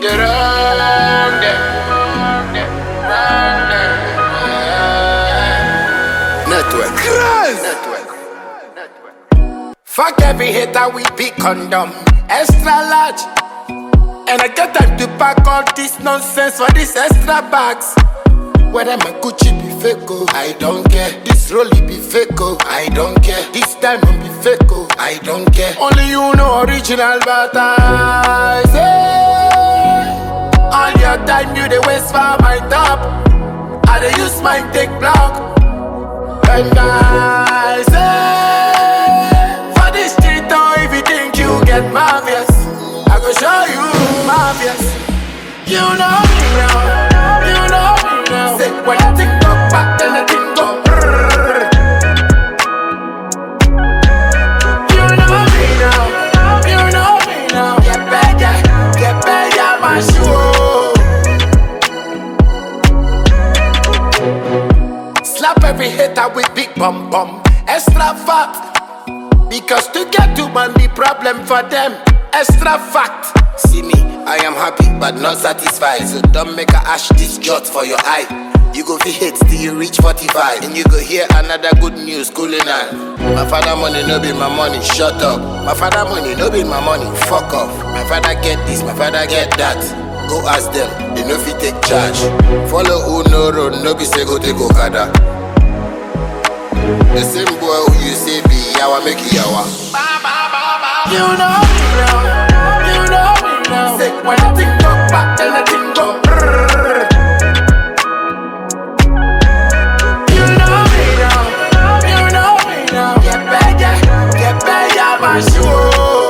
wrong there. Network. Fuck every hater, we be condom. Extra large. And I get time to pack all this nonsense for these extra bags. Whether my Gucci be fake, oh, I don't care. This Rolly be fake, oh, I don't care. This diamond be fake, oh, I don't care. Only you know original, but I say all your time you dey waste for my top. I dey use my take block. And I say for this street, oh, if you think you get marvelous, I go show you marvelous. You know me now, you know me now. Say when I think go back, then I think go brrrr. You know me now, you know me now. Get better, my shoe. Slap every hater with big bum bum, extra fat. Because to get to man be problem for them. Extra fact. See me, I am happy but not satisfied. So don't make a ash this jot for your eye. You go fi hate till you reach 45. And you go hear another good news cooling on. My father money no be my money, shut up. My father money no be my money, fuck off. My father get this, my father get that. Go ask them, they no fi take charge. Follow who no road, no be say go take Okada. The same boy who you say be yawa make you yawa. You know me now, you know me now. Say when I think go back, then I think go brrrr. You know me now, you know me now. Get better, my shoe.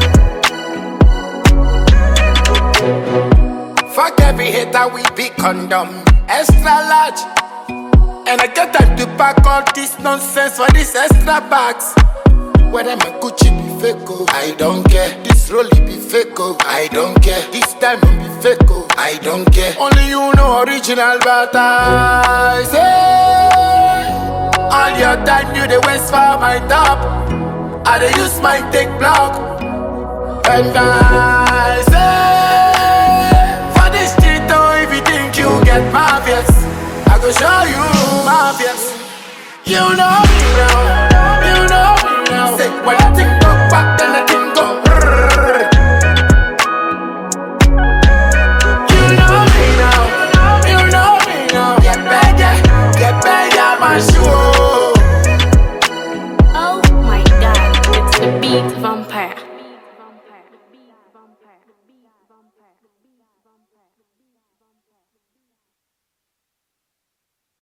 Fuck every hater, we be condom. Extra large. And I get time to pack all this nonsense for these extra bags. Whether my Gucci be fake, oh, I don't care. This Rolly be fake, oh, I don't care. This diamond be fake, oh, I don't care. Only you know original, but I say all your time you dey waste for my top. I dey use my take block. And I say for this street, oh, if you think you get marvelous, I go show you marvelous. You know me now, you know me now. Say when I think go back, then I think go brrrr. You know me now, you know me now. Get better, my shoe. Oh my God, it's the beat.